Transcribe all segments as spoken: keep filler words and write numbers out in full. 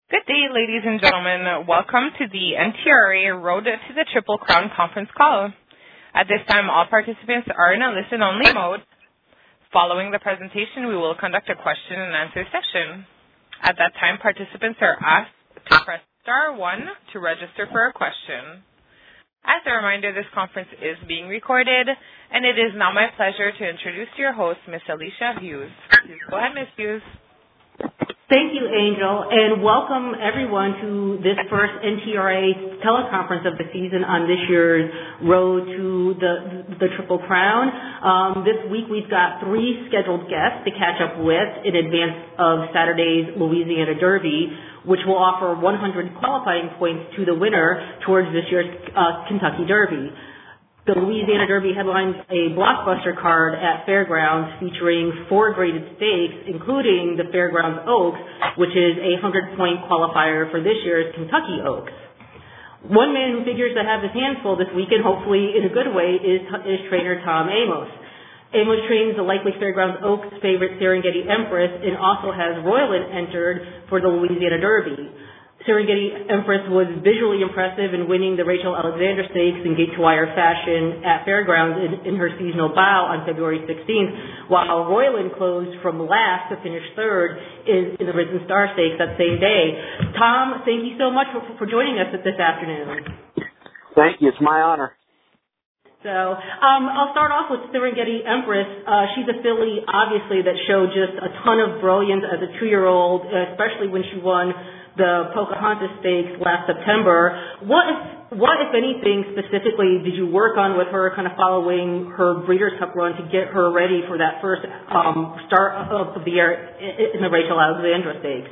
Good day, ladies and gentlemen. Welcome to the N T R A Road to the Triple Crown conference call. At this time, all participants are in a listen-only mode. Following the presentation, we will conduct a question-and-answer session. At that time, participants are asked to press star one to register for a question. As a reminder, this conference is being recorded, and it is now my pleasure to introduce your host, Miss Alicia Hughes. Please go ahead, Miss Hughes. Thank you, Angel, and welcome everyone to this first N T R A teleconference of the season on this year's Road to the, the Triple Crown. Um, this week we've got three scheduled guests to catch up with in advance of Saturday's Louisiana Derby, which will offer one hundred qualifying points to the winner towards this year's uh, Kentucky Derby. The Louisiana Derby headlines a blockbuster card at Fairgrounds featuring four graded stakes, including the Fairgrounds Oaks, which is a hundred-point qualifier for this year's Kentucky Oaks. One man who figures to have his hands full this weekend, hopefully in a good way, is, is trainer Tom Amos. Amos trains the likely Fairgrounds Oaks favorite Serengeti Empress and also has Royland entered for the Louisiana Derby. Serengeti Empress was visually impressive in winning the Rachel Alexander Stakes in gate-to-wire fashion at Fairgrounds in, in her seasonal bout on February sixteenth, while Royland closed from last to finish third in, in the Risen Star Stakes that same day. Tom, thank you so much for, for joining us this afternoon. Thank you. It's my honor. So um, I'll start off with Serengeti Empress. Uh, she's a filly, obviously, that showed just a ton of brilliance as a two-year-old, especially when she won the Pocahontas Stakes last September. What, if, what, if anything, specifically did you work on with her, kind of following her Breeders' Cup run to get her ready for that first um, start of the year in the Rachel Alexandra Stakes?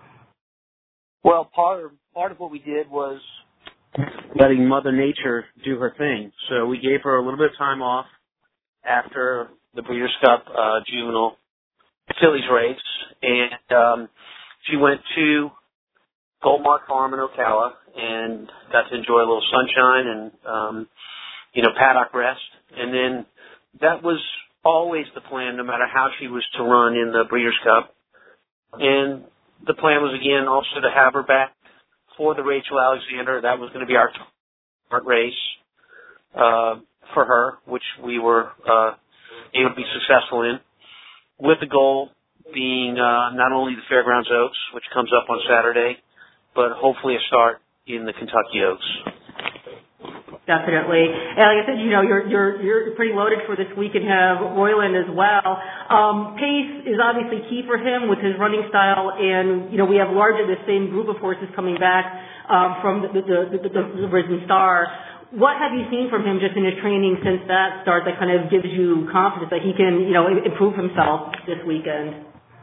Well, part of, part of what we did was letting Mother Nature do her thing. So we gave her a little bit of time off after the Breeders' Cup uh, juvenile fillies race, and um, she went to Goldmark Farm in Ocala and got to enjoy a little sunshine and, um, you know, paddock rest. And then that was always the plan, no matter how she was to run in the Breeders' Cup. And the plan was, again, also to have her back for the Rachel Alexander. That was going to be our start race uh, for her, which we were uh, able to be successful in, with the goal being uh, not only the Fairgrounds Oaks, which comes up on Saturday, but hopefully a start in the Kentucky Oaks. Definitely. And like I said, you know, you're you're you're pretty loaded for this week and have Royland as well. Um, pace is obviously key for him with his running style, and you know we have largely the same group of horses coming back um, from the the, the, the the Risen Star. What have you seen from him just in his training since that start that kind of gives you confidence that he can, you know, improve himself this weekend?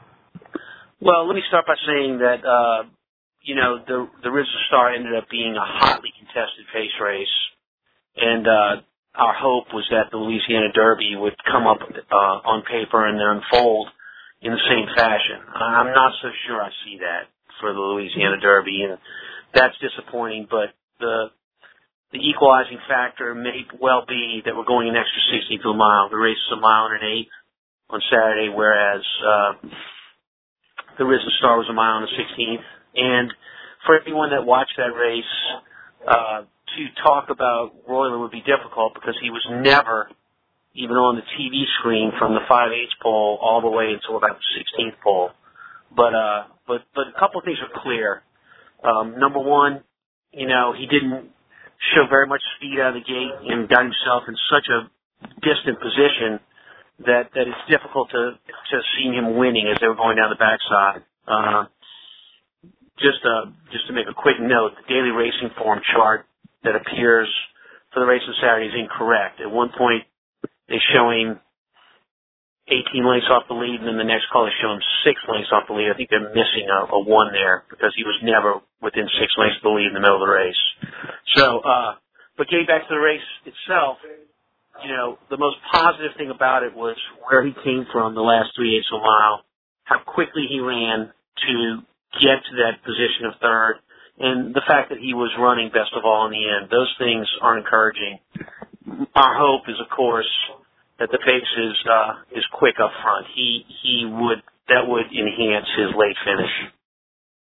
Well, let me start by saying that. Uh, You know, the the Risen Star ended up being a hotly contested pace race, and uh, our hope was that the Louisiana Derby would come up uh, on paper and then unfold in the same fashion. I'm not so sure I see that for the Louisiana Derby, and that's disappointing. But the the equalizing factor may well be that we're going an extra sixty to a mile. The race is a mile and an eighth on Saturday, whereas uh, the Risen Star was a mile and a sixteenth. And for anyone that watched that race, uh, to talk about Royland would be difficult because he was never even on the T V screen from the five eighths pole all the way until about the sixteenth pole. But, uh, but, but a couple of things are clear. Um, number one, you know, he didn't show very much speed out of the gate and got himself in such a distant position that, that it's difficult to, to see him winning as they were going down the backside. Uh, Just uh, just to make a quick note, the daily racing form chart that appears for the race on Saturday is incorrect. At one point, they show him eighteen lengths off the lead, and then the next call they show him six lengths off the lead. I think they're missing a, a one there because he was never within six lengths of the lead in the middle of the race. So, uh, but getting back to the race itself, you know, the most positive thing about it was where he came from the last three-eighths of a mile, how quickly he ran to get to that position of third, and the fact that he was running best of all in the end. Those things are encouraging. Our hope is, of course, that the pace is uh, is quick up front. He he would that would enhance his late finish.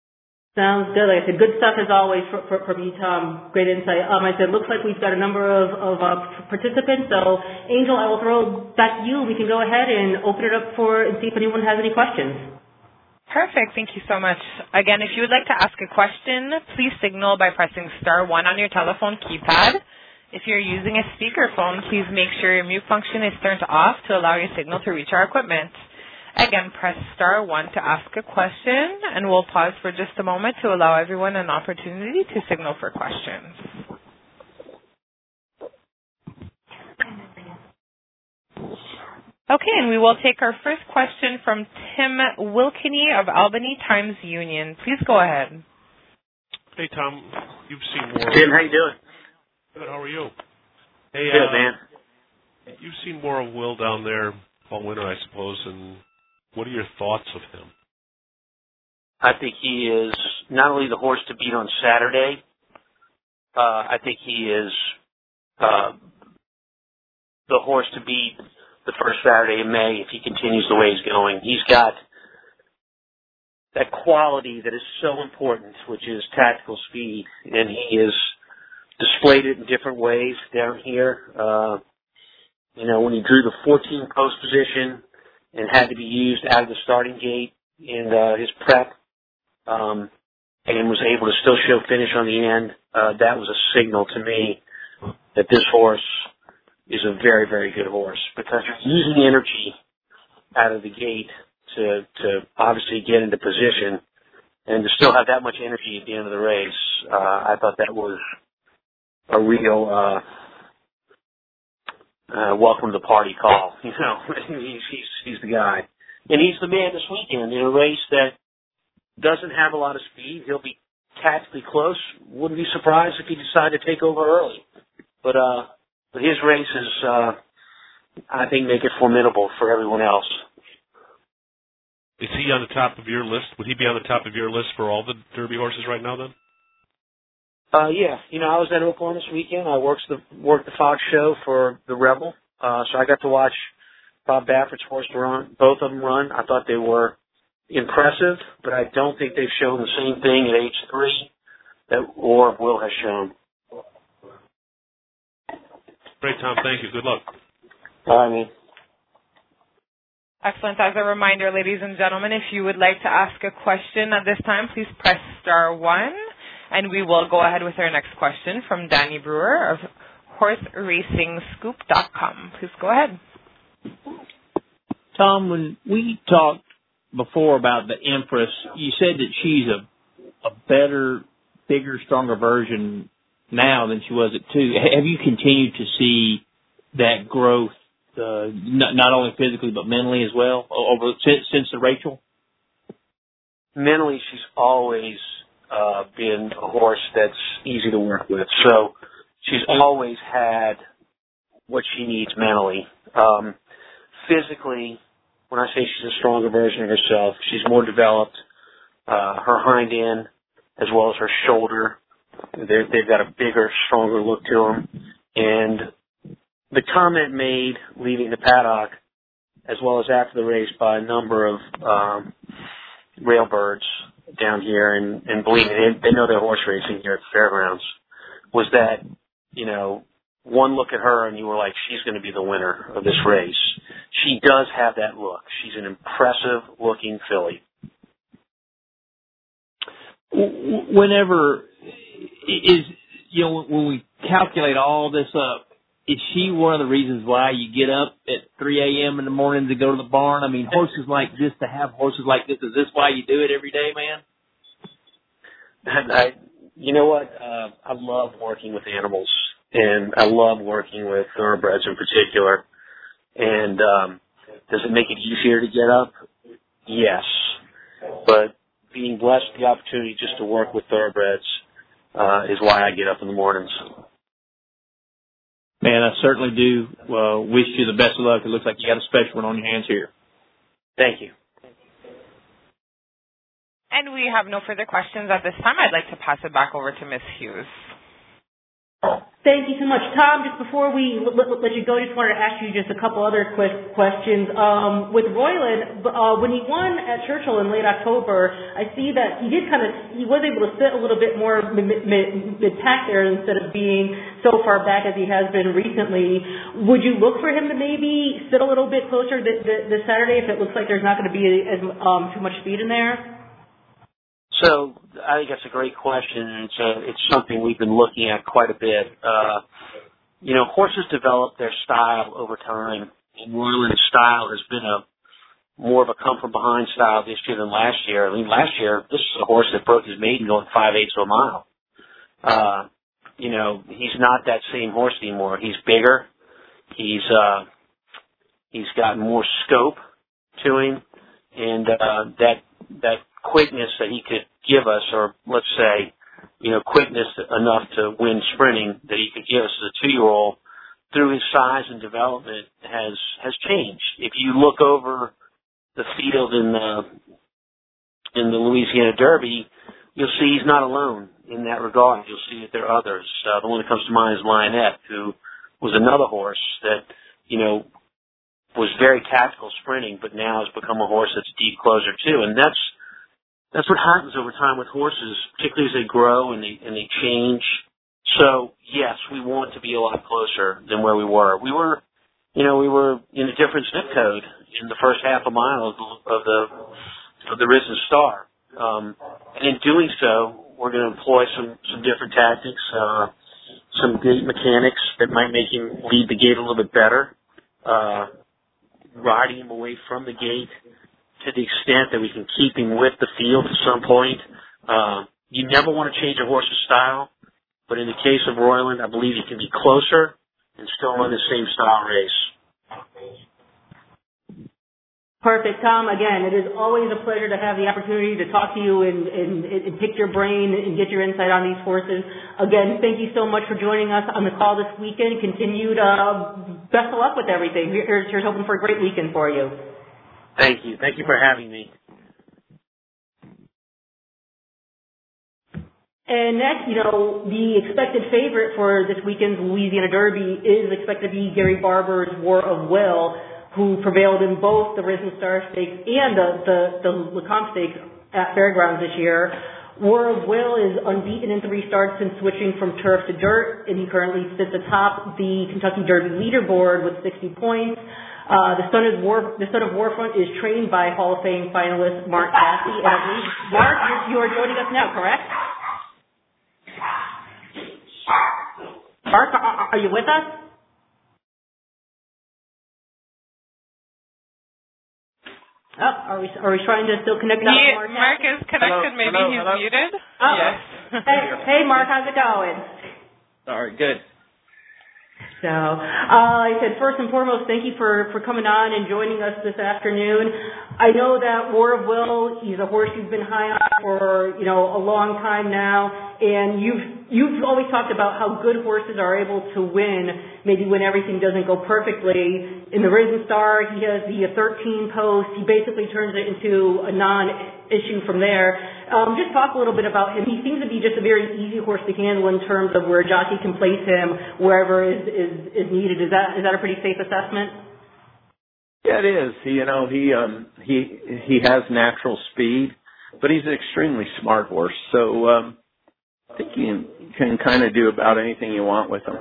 Sounds good. Like I said, good stuff as always for, for, from you, Tom. Great insight. Um, I said, looks like we've got a number of, of uh, participants. So, Angel, I will throw it back to you. We can go ahead and open it up for and see if anyone has any questions. Perfect. Thank you so much. Again, if you would like to ask a question, please signal by pressing star one on your telephone keypad. If you're using a speakerphone, please make sure your mute function is turned off to allow your signal to reach our equipment. Again, press star one to ask a question, and we'll pause for just a moment to allow everyone an opportunity to signal for questions. Okay, and we will take our first question from Tim Wilkenny of Albany Times Union. Please go ahead. Hey, Tom. You've seen more. Tim, how you doing? Good. How are you? Hey, Good, uh, man. You've seen more of Will down there all winter, I suppose, and what are your thoughts of him? I think he is not only the horse to beat on Saturday, uh, I think he is uh, the horse to beat the first Saturday in May if he continues the way he's going. He's got that quality that is so important, which is tactical speed, and he has displayed it in different ways down here. Uh, you know, when he drew the fourteen post position and had to be used out of the starting gate in uh, his prep, um, and was able to still show finish on the end, uh, that was a signal to me that this horse is a very, very good horse, because you're using energy out of the gate to, to obviously get into position, and to still have that much energy at the end of the race. Uh, I thought that was a real uh, uh, welcome to the party call. You know, he's, he's he's the guy, and he's the man this weekend in a race that doesn't have a lot of speed. He'll be tactically close. Wouldn't be surprised if he decided to take over early, but uh, but his races, uh, I think, make it formidable for everyone else. Is he on the top of your list? Would he be on the top of your list for all the Derby horses right now, then? Uh, yeah, you know, I was at Oklahoma this weekend. I worked the worked the Fox show for the Rebel, uh, so I got to watch Bob Baffert's horse run. Both of them run. I thought they were impressive, but I don't think they've shown the same thing at age three that or Will has shown. Great, Tom. Thank you. Good luck. All right, man. Excellent. As a reminder, ladies and gentlemen, if you would like to ask a question at this time, please press star one. And we will go ahead with our next question from Danny Brewer of horse racing scoop dot com. Please go ahead. Tom, when we talked before about the Empress, you said that she's a, a better, bigger, stronger version now than she was at two. Have you continued to see that growth, uh, not, not only physically but mentally as well, over since, since the Rachel? Mentally, she's always Uh, been a horse that's easy to work with. So she's always had what she needs mentally. Um, physically, when I say she's a stronger version of herself, she's more developed. Uh, her hind end, as well as her shoulder, they're, they've got a bigger, stronger look to them. And the comment made leaving the paddock, as well as after the race, by a number of um, railbirds down here, and, and believe me, they, they know they're horse racing here at the fairgrounds, was that, you know, one look at her and you were like, she's going to be the winner of this race. She does have that look. She's an impressive looking filly. Whenever is, you know, when we calculate all this up, is she one of the reasons why you get up at three a.m. in the morning to go to the barn? I mean, horses like this, to have horses like this, is this why you do it every day, man? And I, you know what? Uh, I love working with animals, and I love working with thoroughbreds in particular. And um, does it make it easier to get up? Yes. But being blessed with the opportunity just to work with thoroughbreds uh, is why I get up in the mornings. Man, I certainly do uh, wish you the best of luck. It looks like you got a special one on your hands here. Thank you. And we have no further questions at this time. I'd like to pass it back over to Miz Hughes. Thank you so much. Tom, just before we let, let you go, I just wanted to ask you just a couple other quick questions. Um, with Royland, uh, when he won at Churchill in late October, I see that he did kind of, he was able to sit a little bit more mid-pack there instead of being so far back as he has been recently. Would you look for him to maybe sit a little bit closer this, this Saturday if it looks like there's not going to be as um, too much speed in there? So I think that's a great question, and it's, a, it's something we've been looking at quite a bit. Uh, you know, horses develop their style over time, and Royland's style has been a more of a come-from-behind style this year than last year. I mean, last year, this is a horse that broke his maiden going five-eighths of a mile. Uh, you know, he's not that same horse anymore. He's bigger. He's uh, he's got more scope to him, and uh, that that quickness that he could give us, or let's say, you know, quickness enough to win sprinting that he could give us as a two-year-old through his size and development has has changed. If you look over the field in the in the Louisiana Derby, you'll see he's not alone in that regard. You'll see that there are others. Uh, the one that comes to mind is Lionette, who was another horse that, you know, was very tactical sprinting, but now has become a horse that's a deep closer too, and that's That's what happens over time with horses, particularly as they grow and they and they change. So yes, we want to be a lot closer than where we were. We were, you know, we were in a different zip code in the first half a mile of the of the, of the Risen Star, um, and in doing so, we're going to employ some some different tactics, uh, some gate mechanics that might make him lead the gate a little bit better, uh, riding him away from the gate to the extent that we can keep him with the field at some point. Uh, you never want to change a horse's style, but in the case of Royland, I believe you can be closer and still run the same style race. Perfect. Tom, again, it is always a pleasure to have the opportunity to talk to you and, and, and pick your brain and get your insight on these horses. Again, thank you so much for joining us on the call this weekend. Continued uh, best of luck with everything. Here's, here's hoping for a great weekend for you. Thank you. Thank you for having me. And next, you know, the expected favorite for this weekend's Louisiana Derby is expected to be Gary Barber's War of Will, who prevailed in both the Risen Star Stakes and the, the, the Lecomte Stakes at Fairgrounds this year. War of Will is unbeaten in three starts since switching from turf to dirt, and he currently sits atop the Kentucky Derby leaderboard with sixty points. Uh, the son of War, the son of Warfront is trained by Hall of Fame finalist Mark Casse, and I believe Mark, you are joining us now, correct? Mark, are, are you with us? Oh, are we are we trying to still connect up? He, Mark, Mark is connected. Hello, Maybe hello, he's hello. muted. Oh. Yes. hey, hey, Mark, how's it going? All right, good. So, uh, like I said, first and foremost, thank you for, for coming on and joining us this afternoon. I know that War of Will, he's a horse you've been high on for, you know, a long time now, and you've, you've always talked about how good horses are able to win, maybe when everything doesn't go perfectly. In the Risen Star, he has the thirteen post. He basically turns it into a non-issue from there. Um, just talk a little bit about him. He seems to be just a very easy horse to handle in terms of where a jockey can place him wherever is, is, is needed. Is that is that a pretty safe assessment? Yeah, it is. He, you know, he um he he has natural speed, but he's an extremely smart horse. So um, I think you can, can kind of do about anything you want with him.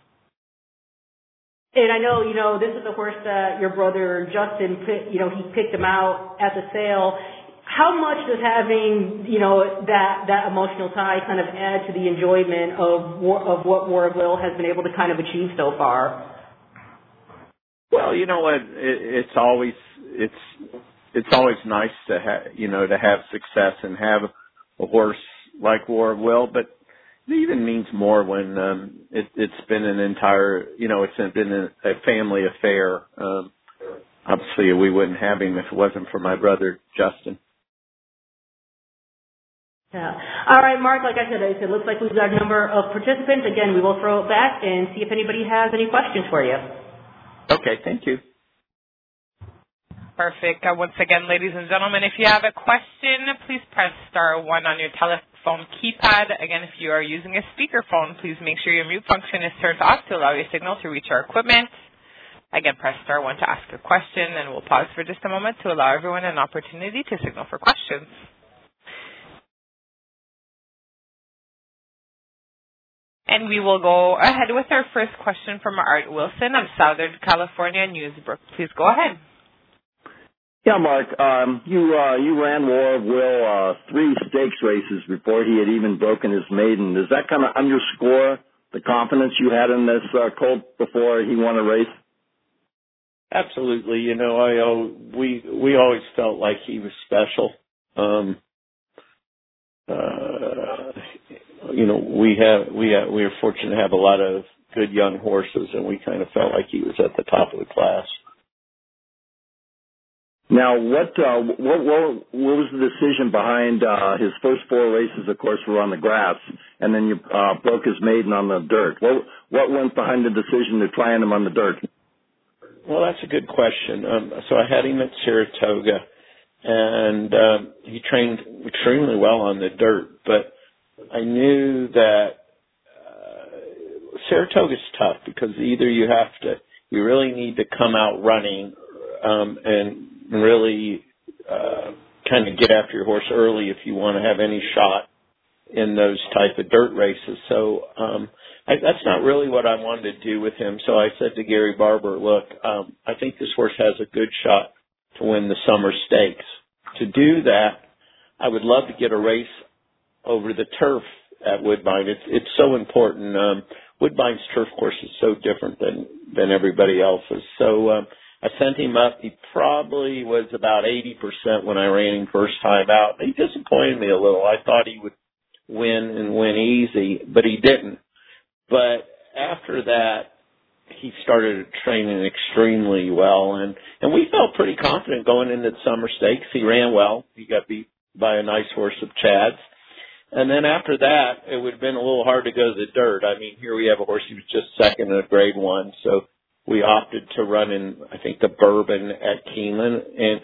And I know, you know, this is a horse that your brother Justin, you know, he picked him out at the sale. How much does having, you know, that that emotional tie kind of add to the enjoyment of war, of what War of Will has been able to kind of achieve so far? Well, you know what? It, it's always it's it's always nice to have you know to have success and have a horse like War of Will, but it even means more when um, it, it's been an entire you know it's been a, a family affair. Um, obviously, we wouldn't have him if it wasn't for my brother Justin. Yeah. All right, Mark, like I said, it looks like we've got a number of participants. Again, we will throw it back and see if anybody has any questions for you. Okay, thank you. Perfect. Uh, once again, ladies and gentlemen, if you have a question, please press star one on your telephone telephone keypad. Again, if you are using a speakerphone, please make sure your mute function is turned off to allow your signal to reach our equipment. Again, press star one to ask a question, and we'll pause for just a moment to allow everyone an opportunity to signal for questions. And we will go ahead with our first question from Art Wilson of Southern California Newsbrook. Please go ahead. Yeah, Mark, um, you uh, you ran War of Will uh, three stakes races before he had even broken his maiden. Does that kind of underscore the confidence you had in this uh, colt before he won a race? Absolutely. You know, I uh, we we always felt like he was special. Um, uh, you know, we have we have, we are fortunate to have a lot of good young horses, and we kind of felt like he was at the top of the class. Now, what uh, what, what what was the decision behind uh, his first four races? Of course, were on the grass, and then you uh, broke his maiden on the dirt. What what went behind the decision to try him on the dirt? Well, that's a good question. Um, so I had him at Saratoga, and uh, he trained extremely well on the dirt. But I knew that uh, Saratoga's tough because either you have to, you really need to come out running um, and really uh, kind of get after your horse early if you want to have any shot in those type of dirt races. So um, I, that's not really what I wanted to do with him. So I said to Gary Barber, look, um, I think this horse has a good shot to win the summer stakes. To do that, I would love to get a race over the turf at Woodbine. It's, it's so important. Um, Woodbine's turf course is so different than, than everybody else's. So um, I sent him up. He probably was about eighty percent when I ran him first time out. He disappointed me a little. I thought he would win and win easy, but he didn't. But after that, he started training extremely well, and, and we felt pretty confident going into the summer stakes. He ran well. He got beat by a nice horse of Chad's. And then after that, it would have been a little hard to go to the dirt. I mean, here we have a horse who was just second in a grade one, so we opted to run in, I think, the Bourbon at Keeneland, and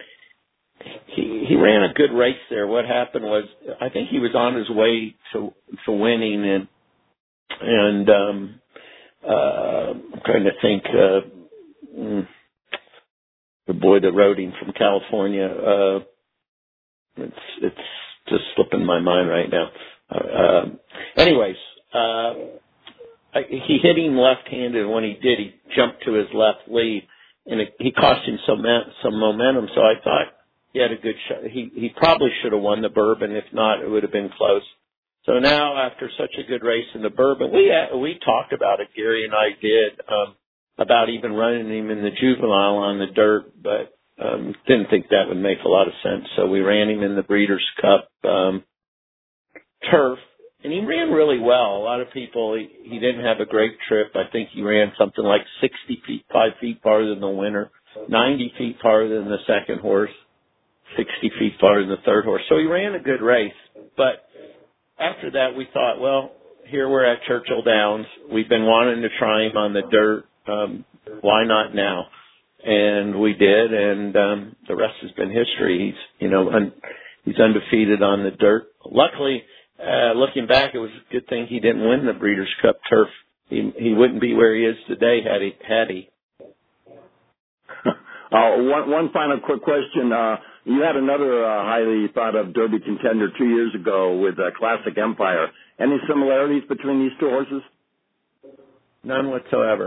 he he ran a good race there. What happened was, I think he was on his way to to winning, and and um, uh, I'm trying to think, uh, mm, the boy that rode him from California. Uh, it's it's just slipping my mind right now. Uh, uh, anyways, uh, I, he hit him left-handed, and when he did, he jumped to his left lead, and it, he cost him some some momentum. So I thought he had a good shot. He he probably should have won the Bourbon. If not, it would have been close. So now, after such a good race in the Bourbon, we we talked about it. Gary and I did um, about even running him in the juvenile on the dirt, but um, didn't think that would make a lot of sense. So we ran him in the Breeders' Cup um, turf, and he ran really well. A lot of people, he, he didn't have a great trip. I think he ran something like sixty feet, five feet farther than the winner, ninety feet farther than the second horse, sixty feet farther than the third horse. So he ran a good race, but after that, we thought, well, here we're at Churchill Downs. We've been wanting to try him on the dirt. Um, why not now? And we did, and um, the rest has been history. He's, you know, un- he's undefeated on the dirt. Luckily, uh, looking back, it was a good thing he didn't win the Breeders' Cup turf. He he wouldn't be where he is today had he had he. Uh, one, one final quick question. Uh, you had another uh, highly thought of Derby contender two years ago with uh, Classic Empire. Any similarities between these two horses? None whatsoever.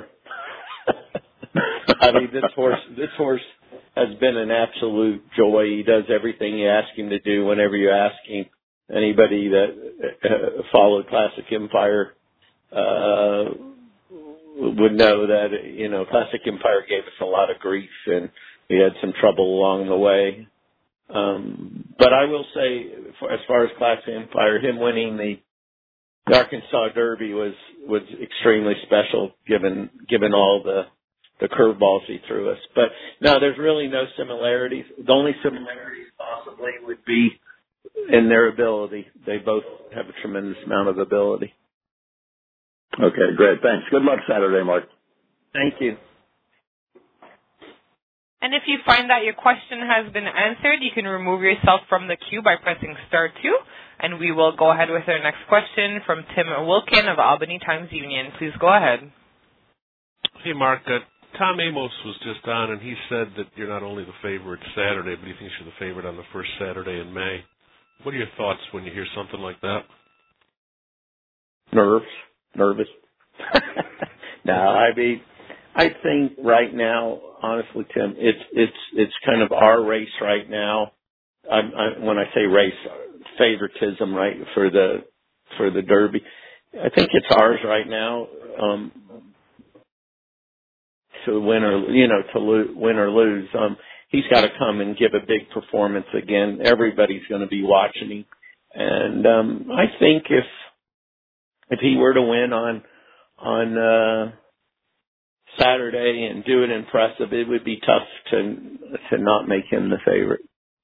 I mean, this horse, this horse has been an absolute joy. He does everything you ask him to do whenever you ask him. Anybody that uh, followed Classic Empire uh, would know that, you know, Classic Empire gave us a lot of grief, and we had some trouble along the way. Um, but I will say, for, as far as Classic Empire, him winning the The Arkansas Derby was was extremely special, given given all the the curveballs he threw us. But no, there's really no similarities. The only similarities possibly would be in their ability. They both have a tremendous amount of ability. Okay, great. Thanks. Good luck Saturday, Mark. Thank you. And if you find that your question has been answered, you can remove yourself from the queue by pressing star two. And we will go ahead with our next question from Tim Wilkin of Albany Times Union. Please go ahead. Hey, Mark. Uh, Tom Amos was just on, and he said that you're not only the favorite Saturday, but he thinks you're the favorite on the first Saturday in May. What are your thoughts when you hear something like that? Nerves. Nervous. No, I mean, I think right now, honestly, Tim, it's it's it's kind of our race right now. I'm, I, when I say race, favoritism, right, for the for the Derby. I think it's ours right now. Um, to win or you know to lo- win or lose, um, he's got to come and give a big performance again. Everybody's going to be watching him, and um, I think if if he were to win on on uh, Saturday and do it impressive, it would be tough to to not make him the favorite.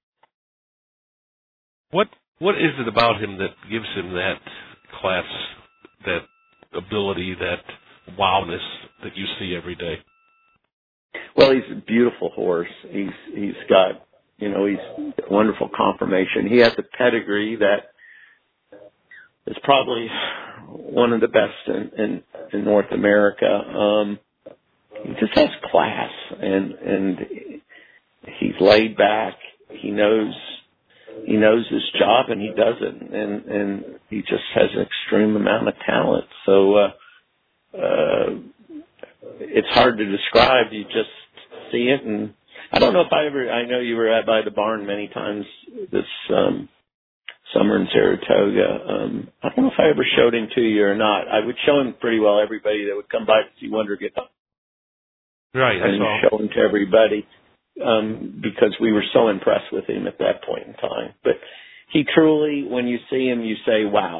What what is it about him that gives him that class, that ability, that wowness that you see every day? Well, he's a beautiful horse. He's he's got you know he's wonderful conformation. He has a pedigree that is probably one of the best in in, in North America. Um, he just has class, and and he's laid back. He knows he knows his job, and he does it, and and he just has an extreme amount of talent. So uh, uh, it's hard to describe. You just see it, and I don't know if I ever. I know you were at by the barn many times this um, summer in Saratoga. Um, I don't know if I ever showed him to you or not. I would show him pretty well everybody that would come by to see Wonder get up. Right, and show him to everybody um, because we were so impressed with him at that point in time. But he truly, when you see him, you say, "Wow."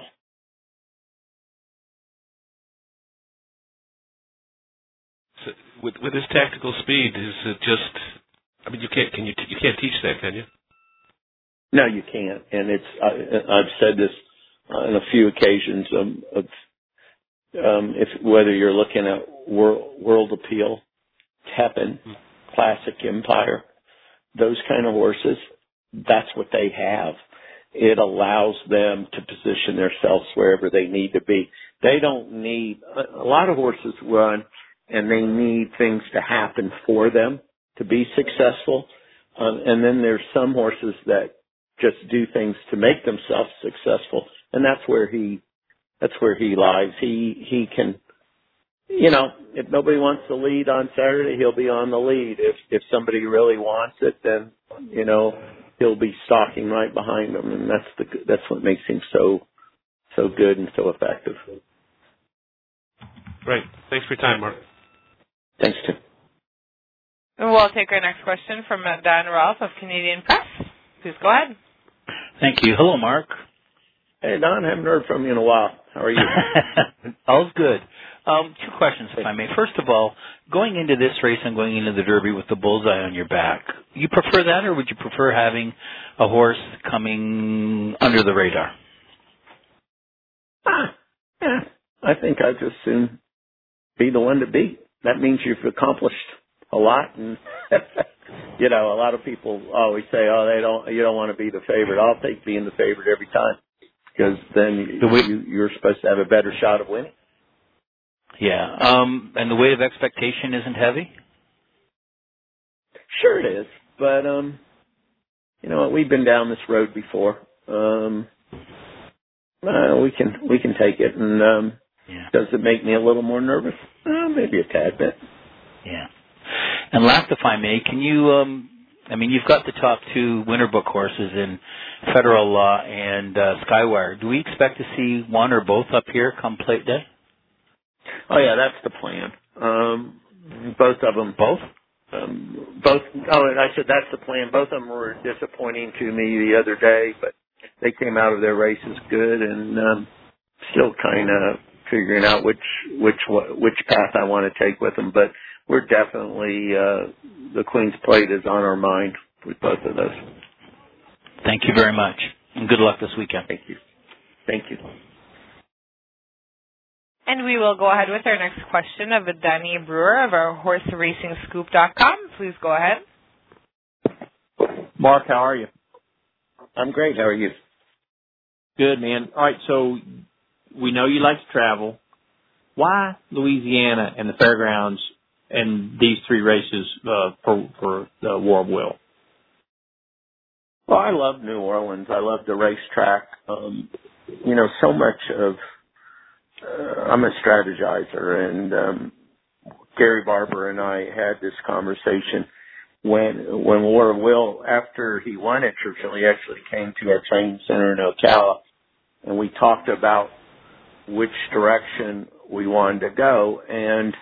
So with with his tactical speed, is it just? I mean, you can't can you you can't teach that, can you? No, you can't. And it's I, I've said this on a few occasions um, of um, if whether you're looking at World, World Appeal, Tepin, Classic Empire, those kind of horses, that's what they have. It allows them to position themselves wherever they need to be. They don't need, a lot of horses run and they need things to happen for them to be successful. Um, and then there's some horses that just do things to make themselves successful. And that's where he, that's where he lies. He, he can, you know, if nobody wants the lead on Saturday, he'll be on the lead. If if somebody really wants it, then you know he'll be stalking right behind them, and that's the that's what makes him so so good and so effective. Great. Thanks for your time, Mark. Thanks, Tim. We'll take our next question from Dan Rolfe of Canadian Press. Please go ahead. Thank you. Hello, Mark. Hey, Don. Haven't heard from you in a while. How are you? All's good. Um, two questions, if I may. First of all, going into this race and going into the Derby with the bullseye on your back, you prefer that, or would you prefer having a horse coming under the radar? Ah, yeah. I think I'd just soon be the one to beat. That means you've accomplished a lot, and you know, a lot of people always say, "Oh, they don't. You don't want to be the favorite." I'll take being the favorite every time, because then the way- you, you're supposed to have a better shot of winning. Yeah. Um, and the weight of expectation isn't heavy? Sure it is. But, um, you know what, we've been down this road before. Um, uh, we can, we can take it. And, um, yeah. Does it make me a little more nervous? Uh, maybe a tad bit. Yeah. And last, if I may, can you, um, I mean, you've got the top two winter book horses in Federal Law and uh, Skywire. Do we expect to see one or both up here come plate day? Oh yeah, that's the plan. Um, both of them. Both? Um, both. Oh, and I said that's the plan. Both of them were disappointing to me the other day, but they came out of their races good, and um, still kind of figuring out which which which path I want to take with them. But we're definitely uh, the Queen's Plate is on our mind with both of those. Thank you very much, and good luck this weekend. Thank you. Thank you. And we will go ahead with our next question of Danny Brewer of our horse racing scoop dot com. Please go ahead. Mark, how are you? I'm great. How are you? Good, man. All right, so we know you like to travel. Why Louisiana and the fairgrounds and these three races uh, for for the War of Will? Well, I love New Orleans. I love the racetrack. Um, you know, so much of uh, I'm a strategizer, and um, Gary Barber and I had this conversation when when War of Will, after he won at Churchill, he actually came to our training center in Ocala, and we talked about which direction we wanted to go, and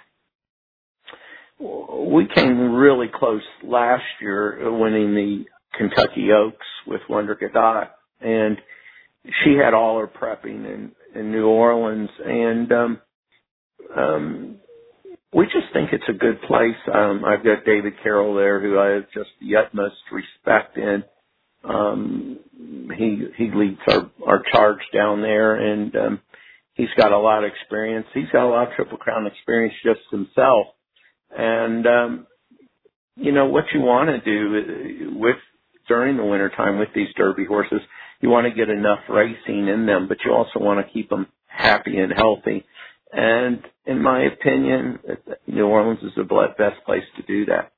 we came really close last year winning the Kentucky Oaks with Wonder Gadot, and she had all her prepping in, in New Orleans, and um, um, we just think it's a good place. Um, I've got David Carroll there, who I have just the utmost respect in. Um, he he leads our, our charge down there, and um, he's got a lot of experience. He's got a lot of Triple Crown experience just himself. And, um, you know, what you want to do with during the wintertime with these Derby horses, you want to get enough racing in them, but you also want to keep them happy and healthy. And in my opinion, New Orleans is the best place to do that.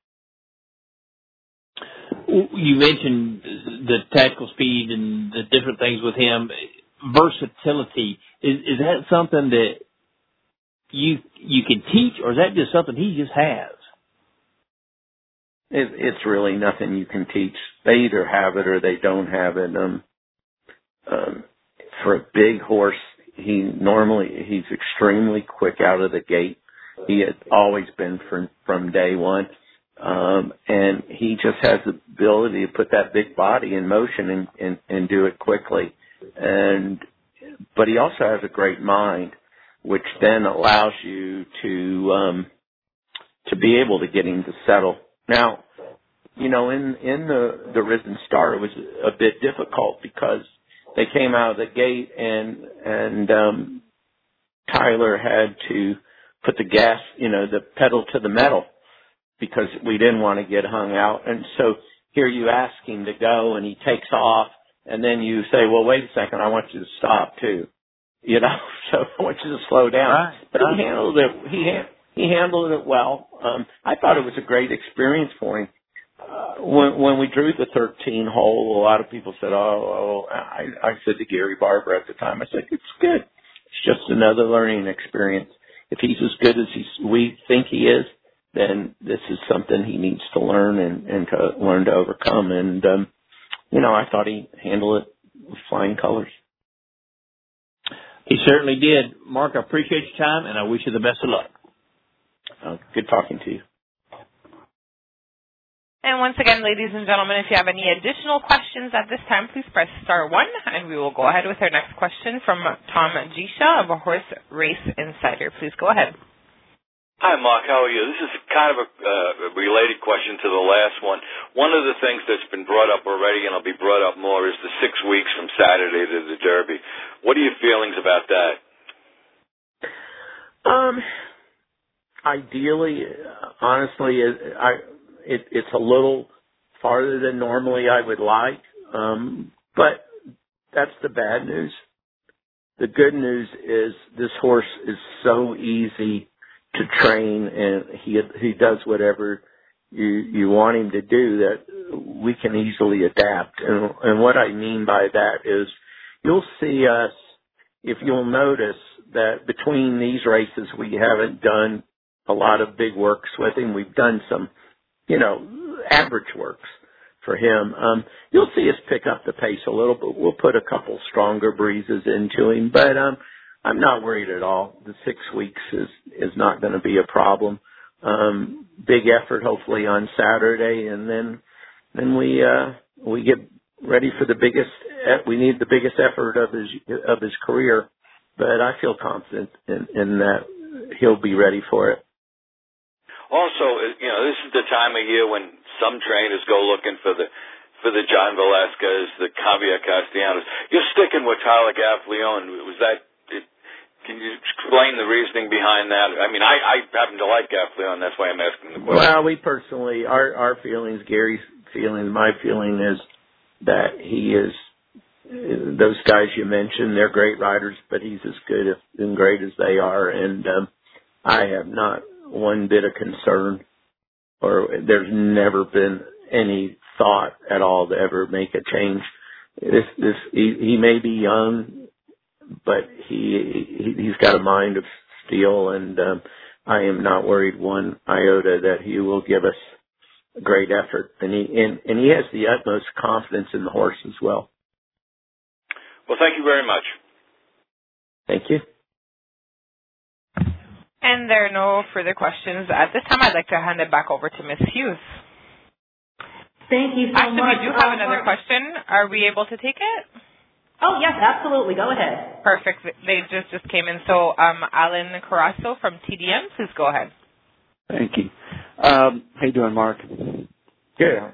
You mentioned the tactical speed and the different things with him. Versatility, is, is that something that you you can teach, or is that just something he just has? It, it's really nothing you can teach. They either have it or they don't have it. Um, um, for a big horse, he normally he's extremely quick out of the gate. He had always been from from day one, um, and he just has the ability to put that big body in motion and, and, and do it quickly. And but he also has a great mind, which then allows you to um, to be able to get him to settle. Now, you know, in in the the Risen Star, it was a bit difficult because they came out of the gate and and um, Tyler had to put the gas, you know, the pedal to the metal because we didn't want to get hung out. And so here you ask him to go, and he takes off. And then you say, well, wait a second, I want you to stop too. You know, so I want you to slow down. Right. But he handled it, he, he handled it well. Um, I thought it was a great experience for him. Uh, when, when we drew the thirteen hole, a lot of people said, oh, oh I, I said to Gary Barber at the time, I said, it's good. It's just another learning experience. If he's as good as he's, we think he is, then this is something he needs to learn and, and to learn to overcome. And, um, you know, I thought he handled it with flying colors. He certainly did. Mark, I appreciate your time, and I wish you the best of luck. Uh, good talking to you. And once again, ladies and gentlemen, if you have any additional questions at this time, please press star one, and we will go ahead with our next question from Tom Gisha of a Horse Race Insider. Please go ahead. Hi, Mark. How are you? This is kind of a uh, related question to the last one. One of the things that's been brought up already, and will be brought up more, is the six weeks from Saturday to the Derby. What are your feelings about that? Um, ideally, honestly, it, I, it, it's a little farther than normally I would like, um, but that's the bad news. The good news is this horse is so easy to train, and he he does whatever you you want him to do, that we can easily adapt. And, and what I mean by that is, you'll see us, if you'll notice that between these races we haven't done a lot of big works with him. We've done some, you know, average works for him. Um, you'll see us pick up the pace a little, but we'll put a couple stronger breezes into him. But um, I'm not worried at all. The six weeks is, is not going to be a problem. Um, big effort, hopefully, on Saturday, and then then we uh, we get ready for the biggest. We need the biggest effort of his of his career, but I feel confident in, in that he'll be ready for it. Also, you know, this is the time of year when some trainers go looking for the for the John Velasquez, the Javier Castellanos. You're sticking with Tyler Gaffalione. Was that? It, can you explain the reasoning behind that? I mean, I, I happen to like Gaffalione. That's why I'm asking the question. Well, we personally, our our feelings, Gary feeling. My feeling is that he is, those guys you mentioned, they're great riders, but he's as good and great as they are. And um, I have not one bit of concern, or there's never been any thought at all to ever make a change. This, this, he, he may be young, but he, he he's got a mind of steel, and um, I am not worried one iota that he will give us a great effort. And he and, and he has the utmost confidence in the horse as well. Well, thank you very much. Thank you. And there are no further questions. At this time, I'd like to hand it back over to Miz Hughes. Thank you so Actually, much. we do have um, another question. Are we able to take it? Oh, yes, absolutely. Go ahead. Perfect. They just, just came in. So, um, Alan Carasso from T D M, please go ahead. Thank you. Um, how you doing, Mark? Yeah.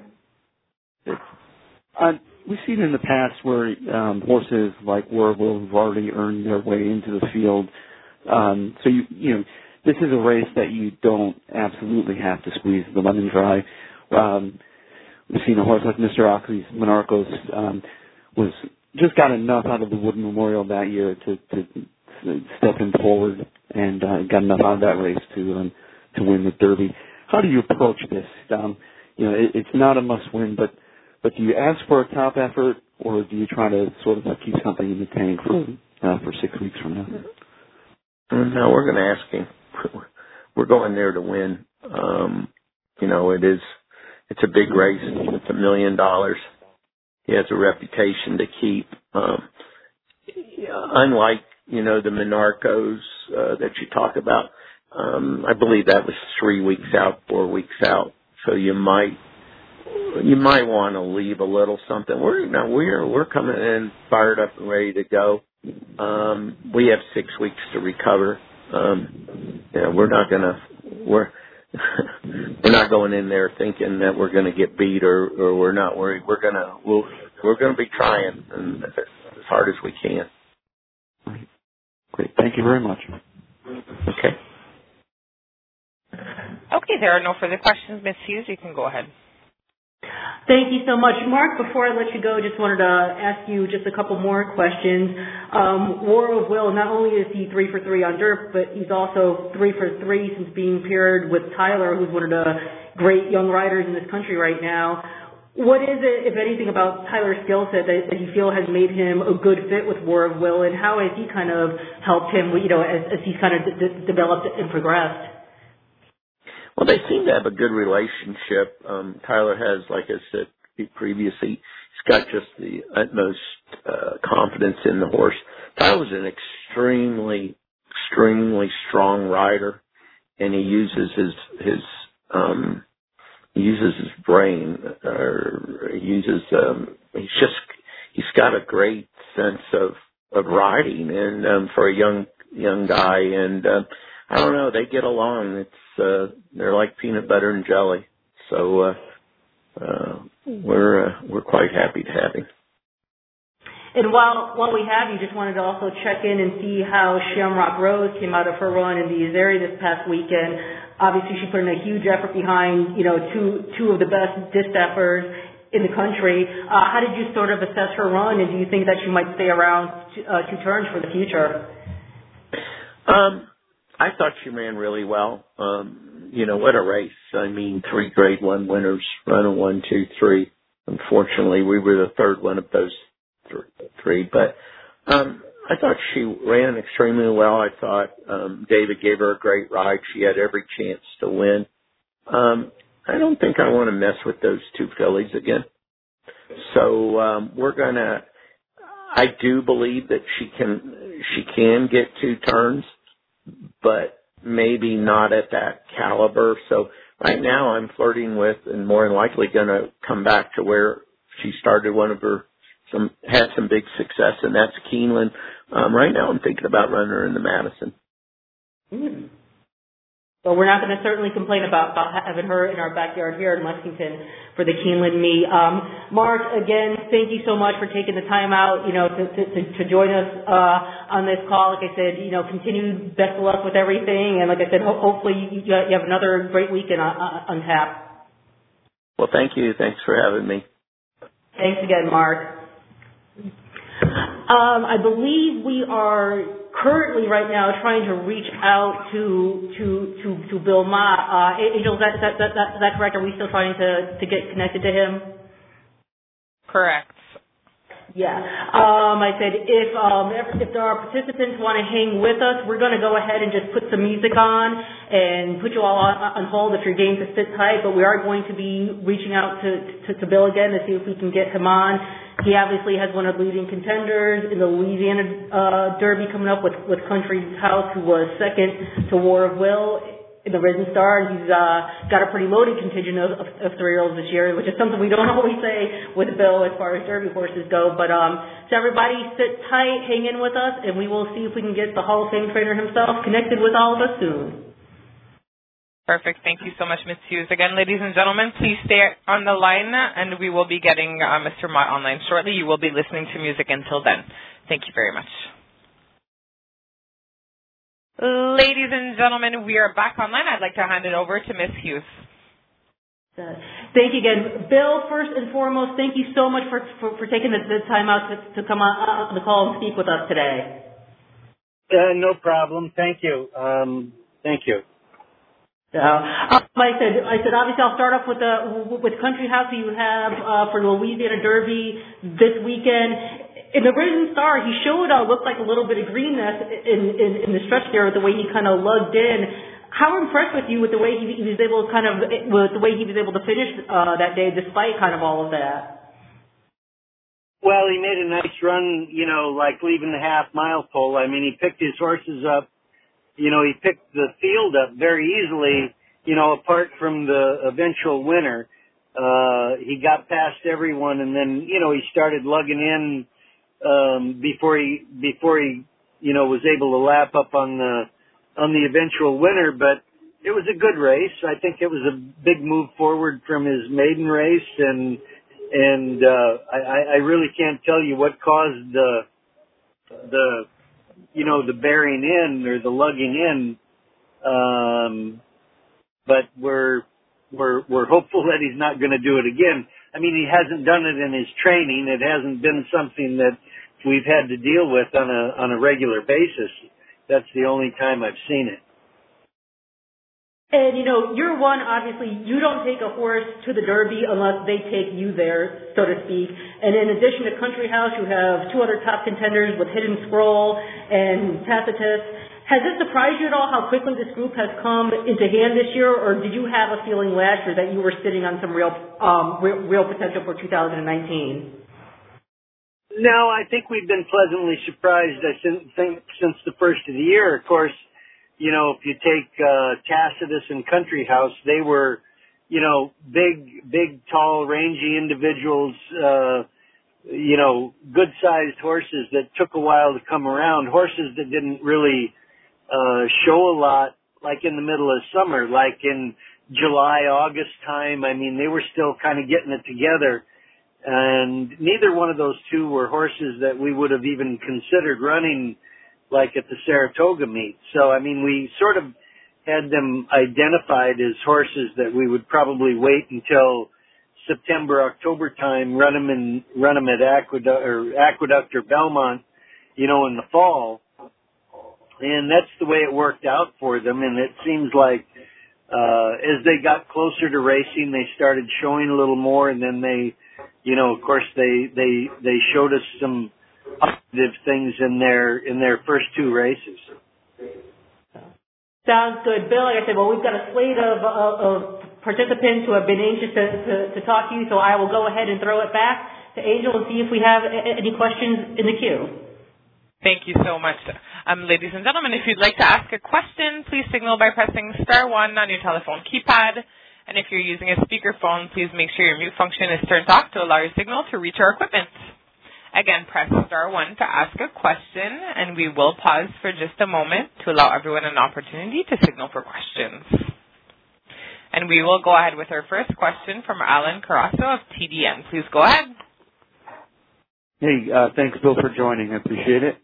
Uh, we've seen in the past where um, horses like Warville have already earned their way into the field. Um, so, you, you know, this is a race that you don't absolutely have to squeeze the lemon dry. Um, we've seen a horse like Mister Oxley's Monarchos um, was just got enough out of the Wood Memorial that year to, to, to step in forward and uh, got enough out of that race to um, to win the Derby. How do you approach this? Um, you know, it, it's not a must-win, but but do you ask for a top effort, or do you try to sort of like keep something in the tank for uh, for six weeks from now? No, we're going to ask him. We're going there to win. Um, you know, it is. It's a big race. It's a million dollars. He has a reputation to keep. Um, unlike, you know, the Monarchos uh, that you talk about, um, I believe that was three weeks out, four weeks out. So you might you might want to leave a little something. We're no, we're we're coming in fired up and ready to go. Um, we have six weeks to recover. Um, you know, we're not gonna we're we're not going in there thinking that we're going to get beat or, or we're not worried. We're gonna we'll, we're going to be trying and as hard as we can. Right. Great. Thank you very much. Okay. Okay, there are no further questions. Miz Hughes, you can go ahead. Thank you so much. Mark, before I let you go, just wanted to ask you just a couple more questions. Um, War of Will, not only is he three for three on dirt, but he's also three for three since being paired with Tyler, who's one of the great young riders in this country right now. What is it, if anything, about Tyler's skill set that, that you feel has made him a good fit with War of Will, and how has he kind of helped him, you know, as, as he's kind of d- developed and progressed? Well, they seem to have a good relationship. Um, Tyler has, like I said previously, he's got just the utmost uh, confidence in the horse. Tyler's an extremely, extremely strong rider, and he uses his his um, he uses his brain, or he uses um, he's just he's got a great sense of of riding, and um, for a young young guy, and uh, I don't know, they get along. It's uh, they're like peanut butter and jelly. So uh, uh, we're uh, we're quite happy to have him. And while while we have you, just wanted to also check in and see how Shamrock Rose came out of her run in the Azeri this past weekend. Obviously, she put in a huge effort behind, you know, two two of the best distaffers in the country. Uh, how did you sort of assess her run, and do you think that she might stay around t- uh, two turns for the future? Um. I thought she ran really well. Um, you know, what a race. I mean, three grade one winners, run a one, two, three. Unfortunately, we were the third one of those th- three. But um, I thought she ran extremely well. I thought um, David gave her a great ride. She had every chance to win. Um, I don't think I want to mess with those two fillies again. So um, we're going to – I do believe that she can she can get two turns, but maybe not at that caliber. So right now I'm flirting with, and more than likely going to come back to where she started one of her, some had some big success, and that's Keeneland. Um, right now I'm thinking about running her in the Madison. Mm. Well, we're not going to certainly complain about, about having her in our backyard here in Lexington for the Keeneland meet. Um, Mark, again, thank you so much for taking the time out, you know, to, to, to join us uh, on this call. Like I said, you know, continue best of luck with everything, and like I said, ho- hopefully you, you have another great weekend on, on tap. Well, thank you. Thanks for having me. Thanks again, Mark. Um, I believe we are currently right now trying to reach out to to to, to Bill Ma. Uh, Angel, is that, that, that, that, is that correct? Are we still trying to, to get connected to him? Correct. Yeah. Um, I said if um, if, if our participants want to hang with us, we're going to go ahead and just put some music on and put you all on, on hold if your game to sit tight. But we are going to be reaching out to, to, to Bill again to see if we can get him on. He obviously has one of the leading contenders in the Louisiana uh, Derby coming up with, with Country House, who was second to War of Will in the Risen Star, and he's uh, got a pretty loaded contingent of, of, of three-year-olds this year, which is something we don't always say with Bill as far as Derby horses go. But um, so everybody sit tight, hang in with us, and we will see if we can get the Hall of Fame trainer himself connected with all of us soon. Perfect. Thank you so much, Miz Hughes. Again, ladies and gentlemen, please stay on the line, and we will be getting uh, Mister Mott online shortly. You will be listening to music until then. Thank you very much. Ladies and gentlemen, we are back online. I'd like to hand it over to Miz Hughes. Uh, thank you again. Bill, first and foremost, thank you so much for for, for taking the, the time out to, to come on uh, the call and speak with us today. Uh, no problem. Thank you. Um, thank you. So, uh, like I said, I said obviously I'll start off with the with Country House you have uh, for the Louisiana Derby this weekend. In the Risen Star, he showed uh, looked like a little bit of greenness in, in, in the stretch there with the way he kind of lugged in. How impressed with you with the way he, he was able to kind of with the way he was able to finish uh, that day despite kind of all of that? Well, he made a nice run, you know, like leaving the half mile pole. I mean, he picked his horses up. You know, he picked the field up very easily, you know, apart from the eventual winner. Uh, he got past everyone, and then, you know, he started lugging in um, before he, before he, you know, was able to lap up on the, on the eventual winner. But it was a good race. I think it was a big move forward from his maiden race, and, and, uh, I, I really can't tell you what caused the, the, you know, the bearing in or the lugging in. Um, but we're, we're, we're hopeful that he's not going to do it again. I mean, he hasn't done it in his training. It hasn't been something that we've had to deal with on a, on a regular basis. That's the only time I've seen it. And, you know, you're one, obviously, you don't take a horse to the Derby unless they take you there, so to speak. And in addition to Country House, you have two other top contenders with Hidden Scroll and Tacitus. Has it surprised you at all how quickly this group has come into hand this year, or did you have a feeling last year that you were sitting on some real um, real, real potential for two thousand nineteen? No, I think we've been pleasantly surprised, I think, since the first of the year. Of course, you know, if you take uh, Tacitus and Country House, they were, you know, big, big, tall, rangy individuals, uh, you know, good-sized horses that took a while to come around, horses that didn't really uh, show a lot, like in the middle of summer, like in July, August time. I mean, they were still kind of getting it together. And neither one of those two were horses that we would have even considered running like at the Saratoga meet. So, I mean, we sort of had them identified as horses that we would probably wait until September, October time, run them in, run them at Aqueduct or Aqueduct or Belmont, you know, in the fall. And that's the way it worked out for them. And it seems like, uh, as they got closer to racing, they started showing a little more, and then they, you know, of course they, they, they showed us some positive things in their in their first two races. Sounds good, Bill. Like I said, well, we've got a slate of, of, of participants who have been anxious to, to, to talk to you, so I will go ahead and throw it back to Angel and see if we have any questions in the queue. Thank you so much. Um, ladies and gentlemen, if you'd like to ask a question, please signal by pressing star one on your telephone keypad. And if you're using a speakerphone, please make sure your mute function is turned off to allow your signal to reach our equipment. Again, press star one to ask a question, and we will pause for just a moment to allow everyone an opportunity to signal for questions. And we will go ahead with our first question from Alan Carasso of T D N. Please go ahead. Hey, uh, thanks, Bill, for joining. I appreciate it.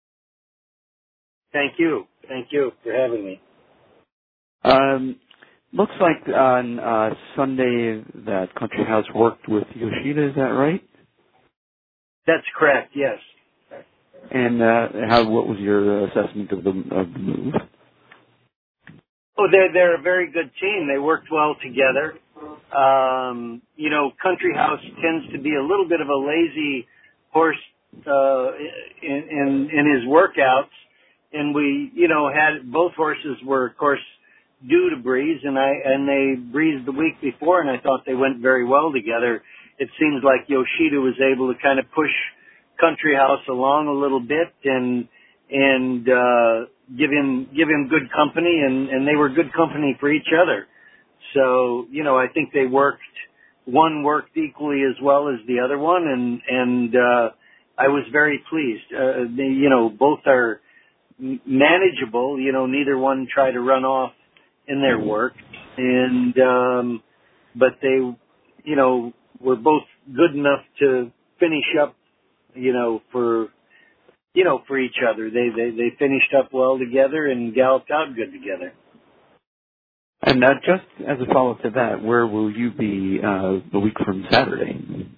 Thank you. Thank you for having me. Um, looks like on uh, Sunday that Country House worked with Yoshida. Is that right? That's correct. Yes. And uh, how? What was your assessment of the of the move? Oh, they're they're a very good team. They worked well together. Um, you know, Country House tends to be a little bit of a lazy horse uh, in, in in his workouts, and we, you know, had both horses were, of course, due to breeze, and I and they breezed the week before, and I thought they went very well together. It seems like Yoshida was able to kind of push Country House along a little bit and and uh, give him give him good company, and, and they were good company for each other. So, you know, I think they worked, one worked equally as well as the other one, and, and uh, I was very pleased. Uh, they, you know, both are manageable. You know, neither one tried to run off in their work, and um, but they, you know, were both good enough to finish up, you know, for, you know, for each other. They, they, they finished up well together and galloped out good together. And uh, just as a follow-up to that, where will you be uh, the week from Saturday?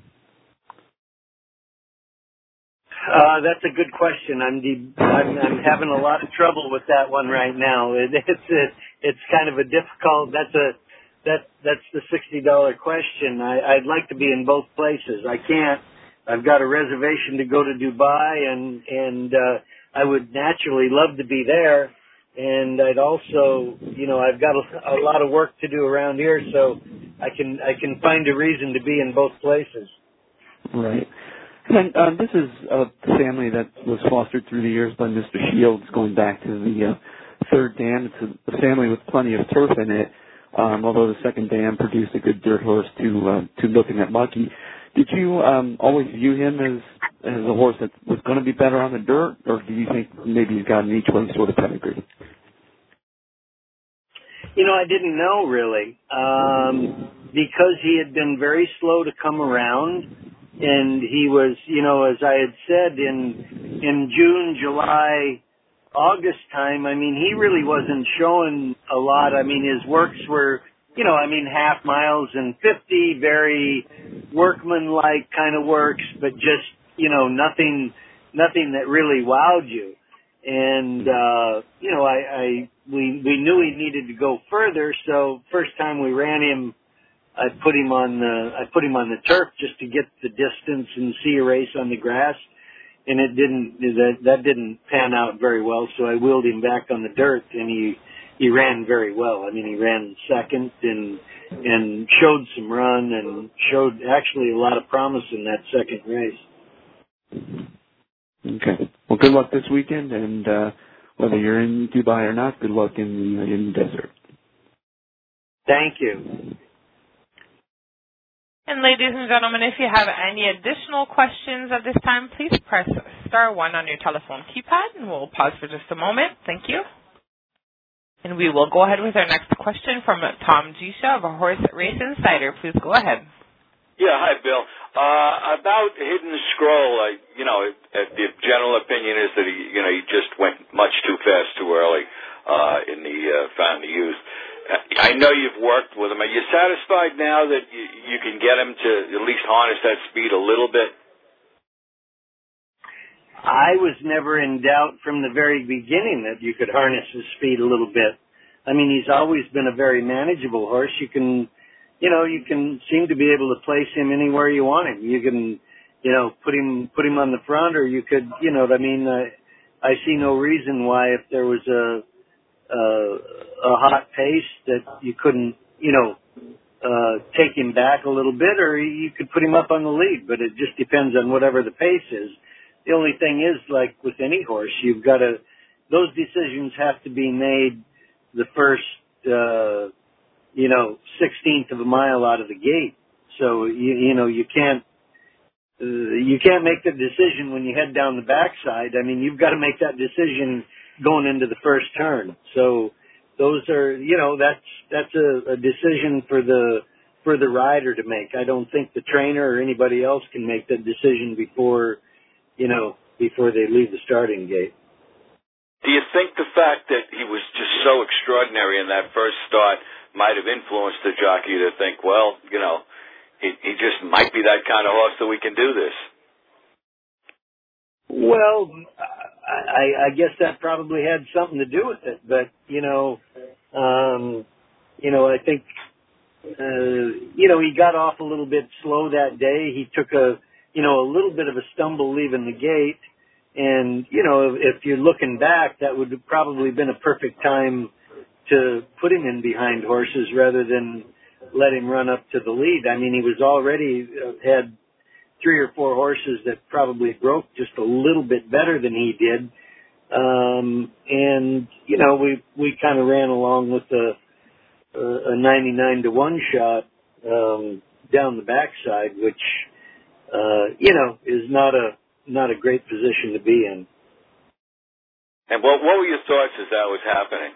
Uh, that's a good question. I'm, de- I'm I'm having a lot of trouble with that one right now. It, it's a, it's kind of a difficult. That's a that that's the sixty dollar question. I, I'd like to be in both places. I can't. I've got a reservation to go to Dubai, and and uh, I would naturally love to be there. And I'd also, you know, I've got a, a lot of work to do around here, so I can I can find a reason to be in both places. Right. And um, this is a family that was fostered through the years by Mister Shields, going back to the uh, third dam. It's a, a family with plenty of turf in it, um, although the second dam produced a good dirt horse to uh, to Milk and That Monkey. Did you um, always view him as as a horse that was going to be better on the dirt, or do you think maybe he's got an each way sort of pedigree? You know, I didn't know really, um, because he had been very slow to come around, and he was, you know, as I had said, in in June, July, August time, I mean, he really wasn't showing a lot. I mean, his works were, you know, I mean, half miles and fifty, very workmanlike kind of works, but just, you know, nothing, nothing that really wowed you. And, uh, you know, I, I, we, we knew he needed to go further. So first time we ran him, I put him on the, I put him on the turf just to get the distance and see a race on the grass. And it didn't, that, that didn't pan out very well. So I wheeled him back on the dirt, and he, he ran very well. I mean, he ran second and, and showed some run and showed actually a lot of promise in that second race. Okay. Well, good luck this weekend, and uh, whether you're in Dubai or not, good luck in the, in the desert. Thank you. And ladies and gentlemen, if you have any additional questions at this time, please press star one on your telephone keypad, and we'll pause for just a moment. Thank you. And we will go ahead with our next question from Tom Gisha of a Horse Race Insider. Please go ahead. Yeah, hi, Bill. Uh, about Hidden Scroll, uh, you know, uh, the general opinion is that he, you know, he just went much too fast, too early uh, in the uh, Found the Youth. I know you've worked with him. Are you satisfied now that you, you can get him to at least harness that speed a little bit? I was never in doubt from the very beginning that you could harness his speed a little bit. I mean, he's always been a very manageable horse. You can, you know, you can seem to be able to place him anywhere you want him. You can, you know, put him put him on the front, or you could, you know, I mean, I, I see no reason why if there was a a, a hot pace that you couldn't, you know, uh, take him back a little bit, or you could put him up on the lead. But it just depends on whatever the pace is. The only thing is, like with any horse, you've got to, those decisions have to be made the first, uh, you know, sixteenth of a mile out of the gate. So, you, you know, you can't, uh, you can't make the decision when you head down the backside. I mean, you've got to make that decision going into the first turn. So those are, you know, that's, that's a, a decision for the, for the rider to make. I don't think the trainer or anybody else can make that decision before, you know, before they leave the starting gate. Do you think the fact that he was just so extraordinary in that first start might have influenced the jockey to think, well, you know, he, he just might be that kind of horse that we can do this? Well, I, I guess that probably had something to do with it, but you know, um, you know, I think, uh, you know, he got off a little bit slow that day. He took a, you know, a little bit of a stumble leaving the gate, and you know, if, if you're looking back, that would have probably been a perfect time to put him in behind horses rather than let him run up to the lead. I mean, he was already uh, had three or four horses that probably broke just a little bit better than he did. Um, and, you know, we, we kind of ran along with a, a ninety-nine to one shot, um, down the backside, which, uh, you know, is not a, not a great position to be in. And what, what were your thoughts as that was happening?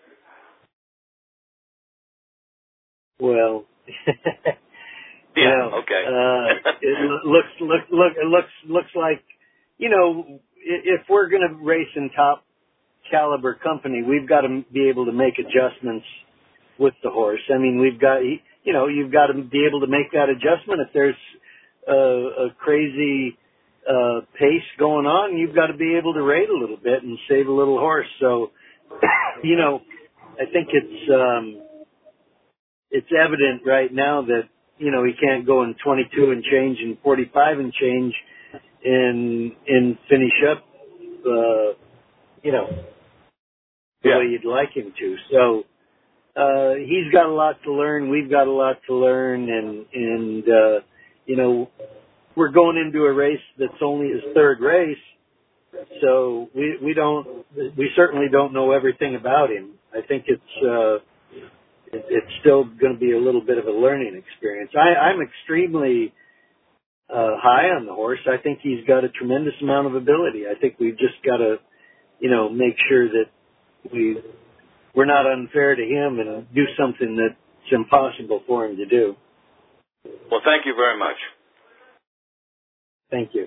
Well, yeah, you know, okay. uh, it looks, look, look, it looks, looks like, you know, if we're going to race in top caliber company, we've got to be able to make adjustments with the horse. I mean, we've got, you know, you've got to be able to make that adjustment. If there's a, a crazy uh, pace going on, you've got to be able to rate a little bit and save a little horse. So, you know, I think it's um, it's evident right now that, you know, he can't go in twenty-two and change and forty-five and change and and finish up, uh, you know, the yeah. way you'd like him to. So uh, he's got a lot to learn. We've got a lot to learn, and and uh, you know, we're going into a race that's only his third race, so we we don't we certainly don't know everything about him. I think it's uh, it, it's still going to be a little bit of a learning experience. I, I'm extremely Uh, high on the horse. I think he's got a tremendous amount of ability. I think we've just got to, you know, make sure that we we're not unfair to him and do something that's impossible for him to do. Well, thank you very much. Thank you.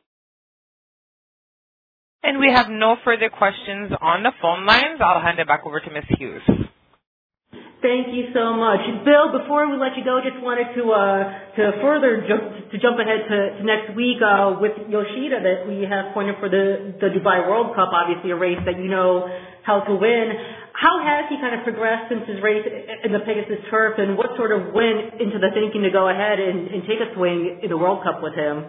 And we have no further questions on the phone lines. I'll hand it back over to Miz Hughes. Thank you so much, Bill. Before we let you go, just wanted to uh, to further jump to jump ahead to, to next week uh, with Yoshida that we have pointed for the the Dubai World Cup. Obviously, a race that you know how to win. How has he kind of progressed since his race in the Pegasus Turf, and what sort of went into the thinking to go ahead and, and take a swing in the World Cup with him?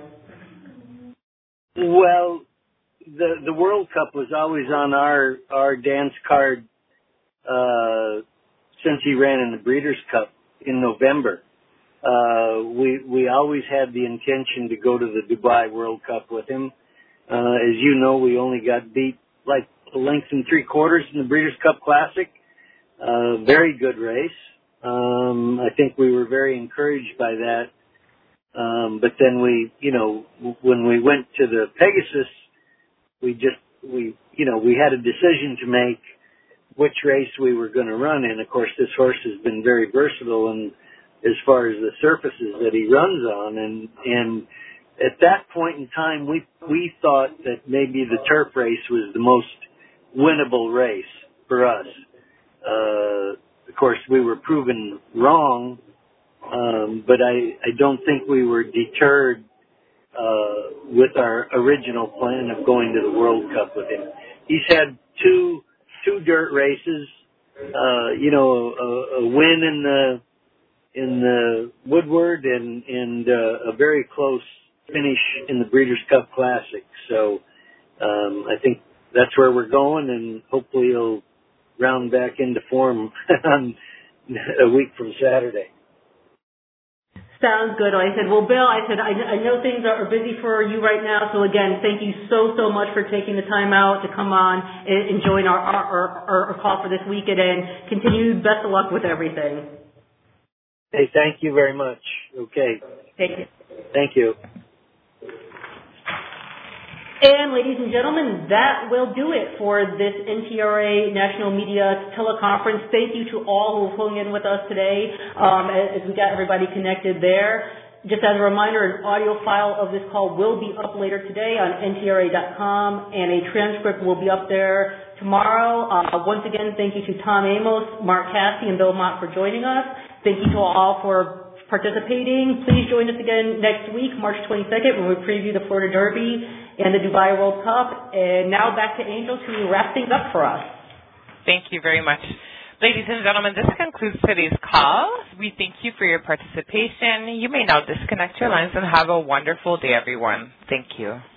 Well, the the World Cup was always on our our dance card. Uh, since he ran in the Breeders' Cup in November. Uh, we, we always had the intention to go to the Dubai World Cup with him. Uh, as you know, we only got beat like a length and three quarters in the Breeders' Cup Classic. Uh, very good race. Um, I think we were very encouraged by that. Um, but then we, you know, when we went to the Pegasus, we just, we, you know, we had a decision to make which race we were going to run in. Of course, this horse has been very versatile and as far as the surfaces that he runs on, and and at that point in time, we we thought that maybe the turf race was the most winnable race for us. Uh, of course, we were proven wrong, um, but I I don't think we were deterred uh, with our original plan of going to the World Cup with him. He's had two. Two dirt races, uh, you know, a, a win in the in the Woodward and and uh, a very close finish in the Breeders' Cup Classic. So um, I think that's where we're going, and hopefully he'll round back into form on a week from Saturday. Sounds good. Like I said, well, Bill, I said, I, I know things are busy for you right now. So again, thank you so, so much for taking the time out to come on and, and join our, our, our, our call for this weekend, and continued best of luck with everything. Hey, thank you very much. Okay. Thank you. Thank you. And ladies and gentlemen, that will do it for this N T R A National Media Teleconference. Thank you to all who are pulling in with us today um, as we got everybody connected there. just as a reminder, an audio file of this call will be up later today on N T R A dot com, and a transcript will be up there tomorrow. Uh, once again, thank you to Tom Amos, Mark Casse, and Bill Mott for joining us. Thank you to all for participating. Please join us again next week, March twenty-second, when we preview the Florida Derby and the Dubai World Cup. And now back to Angel to wrap things up for us. Thank you very much. Ladies and gentlemen, this concludes today's call. We thank you for your participation. You may now disconnect your lines and have a wonderful day, everyone. Thank you.